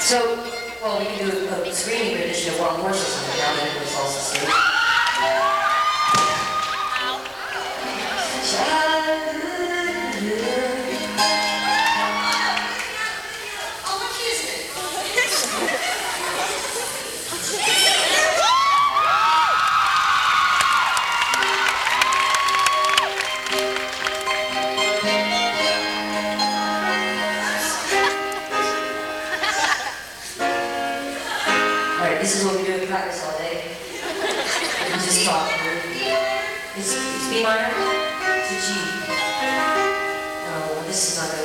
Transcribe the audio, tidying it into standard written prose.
So, well, we can do a screaming rendition of One Horse or something now that it was also asleep. Alright, this is what we do in practice all day. We just talk. It's B minor to G. No, this is not